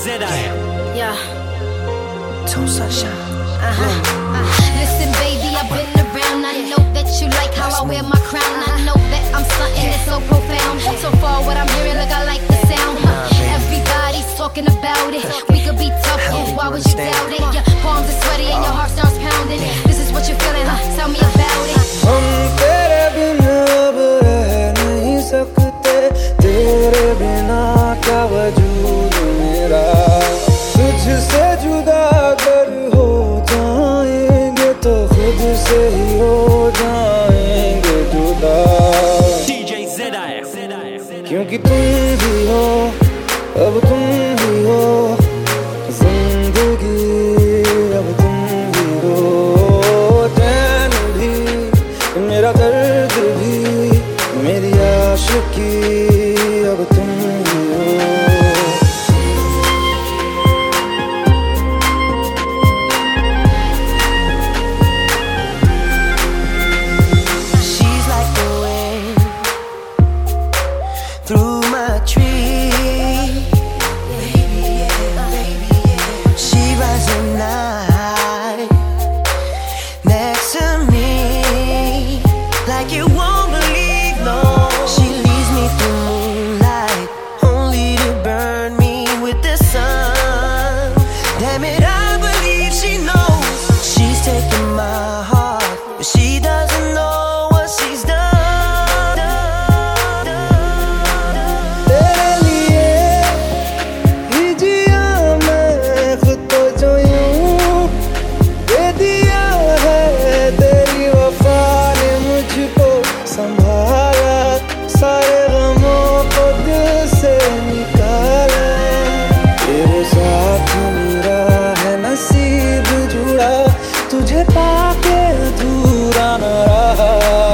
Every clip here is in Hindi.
Yeah. Too sunshine. Listen, baby, I've been around. I know that you like how I wear my crown. I know that I'm something that's so profound. So far, what I'm hearing, look, I like the sound. Everybody's talking about it. We could be tough, why would you doubt it? Your palms are sweaty and your heart starts pounding. This is what you're feeling, huh? Tell me about it. हम तेरे बिना अब रह नहीं सकते, तेरे बिना क्या वजूद मेरा। तुझसे जुदा अगर हो जाएंगे तो खुद से ही हो जाएंगे जुदा। क्योंकि तुम भी हो, अब तुम भी हो जिंदगी, अब तुम भी हो चैन भी, मेरा दर्द भी, मेरी आशिकी, अब तुम भी हो। Through my tree, she rides at night next to me, like you won't believe, no. She leads me through moonlight, only to burn me with the sun. Damn it, I believe she knows she's taking my heart, but she doesn't know what she's done. संभाला सारे गमों को दिल से निकाला, तेरे साथ मेरा है नसीब जुड़ा, तुझे पाके अधूरा न रहा।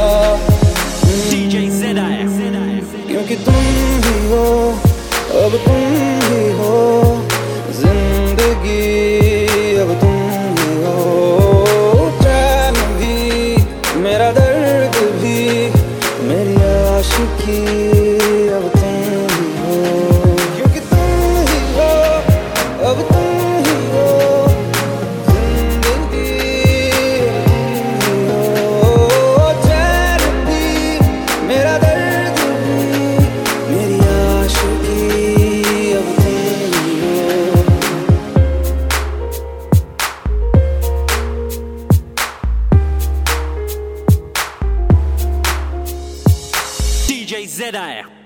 क्योंकि तुम भी हो, अब तुम भी हो जिंदगी, अब तुम भी हो चैन भी, मेरा दर्द भी, मेरी आशिकी, अब तुम ही हो। क्योंकि तुम ही हो, अब तुम ही हो जिंदगी, अब तुम ही हो चैन भी, मेरा दर्द भी, मेरी आशिकी, अब तुम ही हो। DJ ZR